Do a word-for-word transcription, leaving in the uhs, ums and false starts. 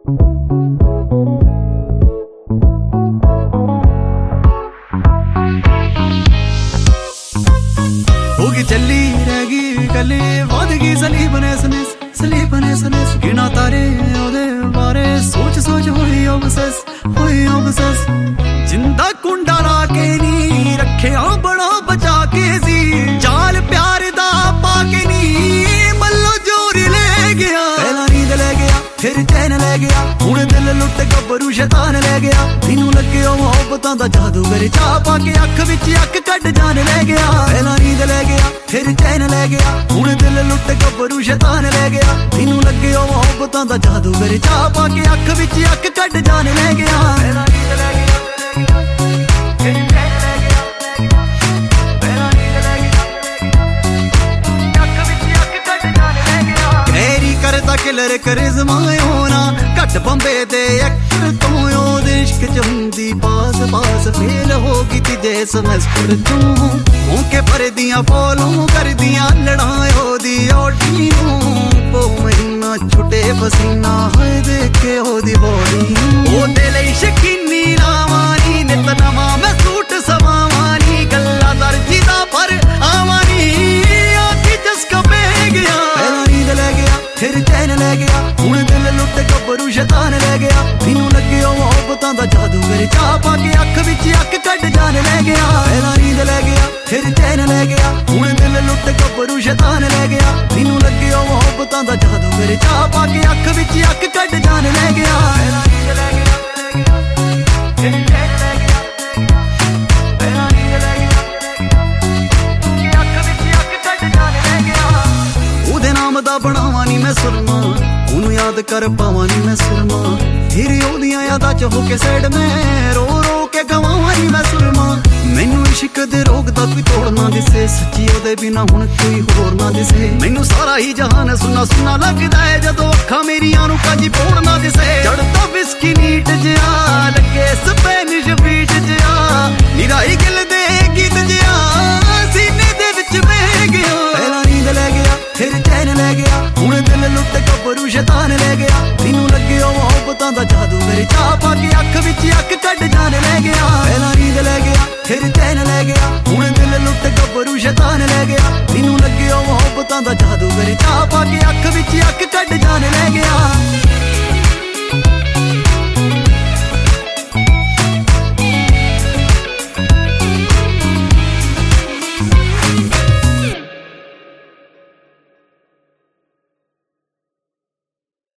होगी चली रहेगी गली वादगी सलीब ने सनेस सलीब ने सनेस गिना तारे ओदे बारे सोच सोच होई ऑब्सेस होई ऑब्सेस जिंदा कुंडा ला के नी रखे आ बड़ा बचा के सी चाल प्यार दा पा के नी मल्लो जोरी ले गया पहला नींद ले गया फिर चैन ले गया हुण दिल लुट गबरू शैतान ले गया तेनू लगे ओ मोहब्बतां दा जादू मेरे चाह पा के अख विच अख कट जान ले गया पहला नींद ले गया फिर चैन ले गया हुण दिल लुट गबरू शैतान ले गया तेनू लगे ओ मोहब्बतां दा जादू मेरे चाह पा के अख विच अख कट जान ले गया पहला नींद ले गया फिर चैन ले गया पहला नींद ले गया अख विच अख कट जान ले गया कैरी करदा किलर करिश्मा होना घट बंबे दे एक्टर तू ओदे इश्क च हुंदी पास पास फेल होगी तिजे सेमेस्टर तू होके भरदियां फॉलो करदियां लड़ाई ओदी ओडी नू ओ महीना छुटे पसीना है देखे ओदी बॉडी ओदे लई शकीनी लावानी नित नवां मैं सूट सवावानी गल्ला दर्जी दा पर आवानी आखी चस्का पे गया पहला नींद ले गया फिर चैन ले गया हुण दिल लुट गबरू शैतान ले गया तेनू लगे ओ मोहब्बतां दा जादू मेरे चाह पा के अख विच अख कट जान ले गया पहला नींद ले गया फिर चैन ले गया हुण दिल लुट गबरू शैतान ले गया तेनू लगे ओ मोहब्बतां दा जादू मेरे चाह पा के अख विच अख कट जान ले गया पहला नींद ले गया फिर चैन ले गया पहला नींद ले गया अख विच अख कट जान ले गया ओदे नाम दा बनावा नी मैं सुरमा ओनू याद कर पावा नी मैं सुरमा फिर ओदियां यादां च हो के साइड में रो रो के गवावा नी मैं सुरमा मैनू इश्क दे रोग दा कोई तोड़ ना दिसे सच्ची ओदे बिना हुण कोई होर ना दिसे मैनू सारा ही जहान सुना सुना लगदा है जदों अखां मेरियां नू काजी पोड़ ना दिसे चढ़दा विस्की नीट जिहा लगे स्पैनिश बीट जिहा निराई गिल दे गीत जिहा सीने दे विच बह गया पहला नींद ले गया फिर चैन ले गया हुण दिल लुट गबरू शैतान ले गया तेनू लगे ओ मोहब्बतां दा जादू मेरे चाह पा के अख विच अख कट जान ले गया पहला नींद ले गया फिर चैन ले गया हुण दिल लुट गबरू शैतान ले गया तेनू लगे ओ मोहब्बतां दा जादू मेरे चाह पा के अख विच अख कट जान ले